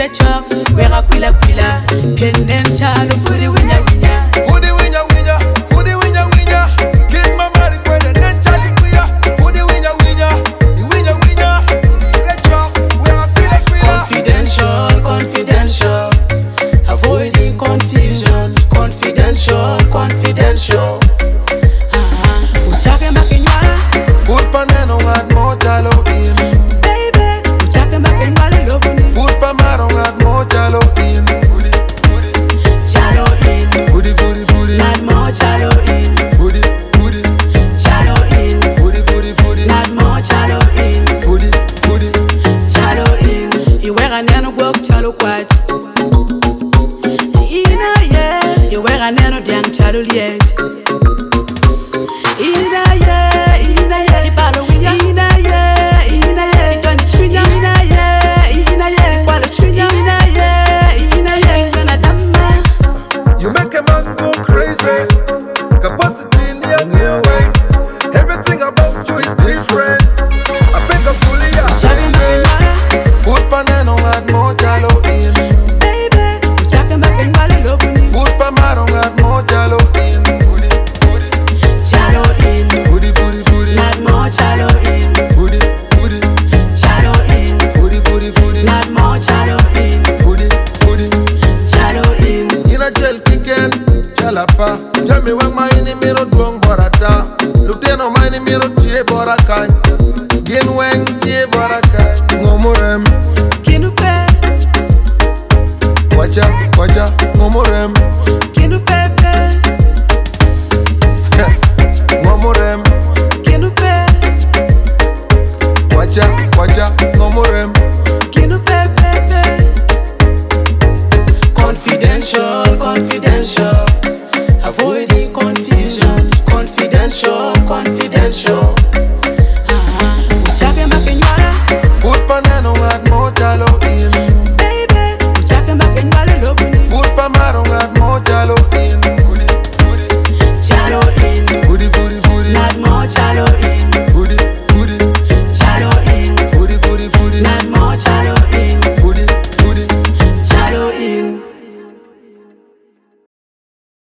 chok, wera kwila kwila. Pienen chalo, fudi winya winya. Foodie winya winya, foodie winya winya. Get my money when and then Charlie Quia. Foodie winya winya, the winya winya. The chop, we are quilla quilla. Confidential, confidential. Avoiding confusion. Confidential, confidential. Uchake makinyala, Food paneno had more jalo in. baby. Uchake makinyala lobuni. Food pamaro had more jalo in. Chalo in, Foodie foodie foodie. not more chalo in. Foodie foodie. Chalo in, Foodie foodie foodie. not more chalo in. Foodie foodie. Chalo in, iwega neno gwok chalo kwat. Ina yeah, iwega neno diang chalo liet.